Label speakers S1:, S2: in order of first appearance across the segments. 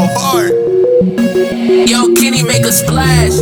S1: go hard.
S2: Yo, Kenny, make a splash.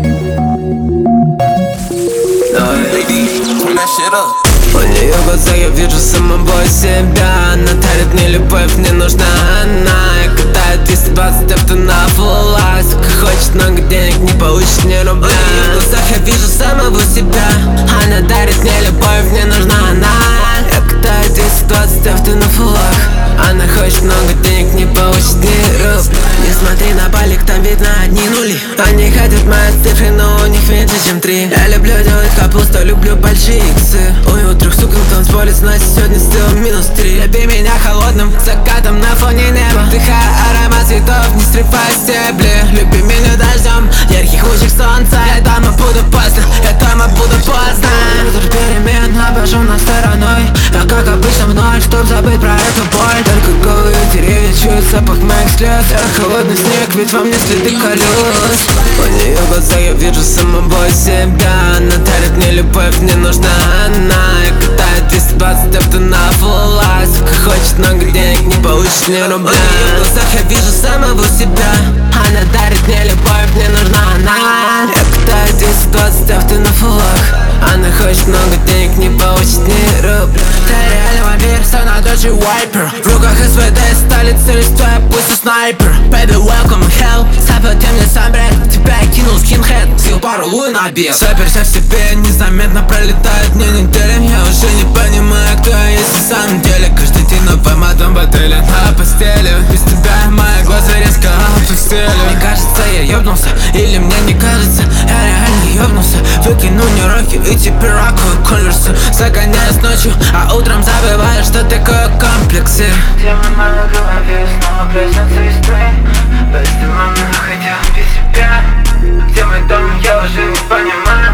S1: Turn that shit up.
S3: У нее в глазах я вижу самого себя. Она дарит мне любовь, мне нужна она. И катает 220 авто на фуллах. Сука хочет много денег, не получит ни рубля. У нее в глазах я вижу самого себя. Она дарит мне любовь, мне нужна она. Я катаю 220 авто на фуллах. Она хочет много денег, не получит ни рубля. Не смотри на балик, там видно одни нули. Они хотят мои цифры, но у них меньше, чем 3. Я люблю делать капусту, люблю большие иксы. У 3 сук на танцполе, значит сегодня сделал -3. Люби меня холодным закатом на фоне неба. Вдыхая аромат цветов, не срывая стебли. Люби меня дождем ярких лучей солнца. Я дома буду поздно, я дома буду поздно. Ветер перемен обожжу нас стороной. Я как обычно вновь, чтоб забыть про эту боль. Только голые деревья чуют запах моих слез. Я холодный снег, ведь во мне следы колес. У нее в глазах я вижу самого себя. Она дарит мне любовь, мне нужна она. Я катаю 220 авто на фуллах. Сука хочет много денег, не получит ни рубля. У нее в глазах я вижу самого себя. Она дарит мне любовь, мне нужна она. Я катаю 220 авто на фуллах. Она хочет много денег, не получит ни рубля. Ты реально вампир, сама дочь вайпер. В руках СВД, столица листвая, пусть снайпер. Baby, welcome hell. Саботем мне сам бред. Тебя кинул скинхед, съел пару луй на обед. Заперся в себе, незаметно пролетает мне неделя. Я уже не понимаю, кто я есть на самом деле. Каждый день новый матом батали на постели. Без тебя мои глаза резко опустили. Мне кажется, я ёбнулся, или мне не кажется. Я реально ёбнулся. Выкинул нероки и теперь ракую конверсы. Загоняюсь ночью, а утром забываю, что такое комплексы.
S4: Тема в моей голове снова проснется искрой. Без тебя, хотя без себя. Где мой дом, я уже не понимаю.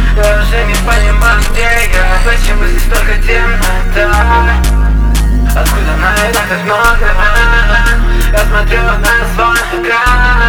S4: Я уже не понимаю, где я. Почему здесь столько темнота? Откуда на это так много? Я смотрю на свой экран.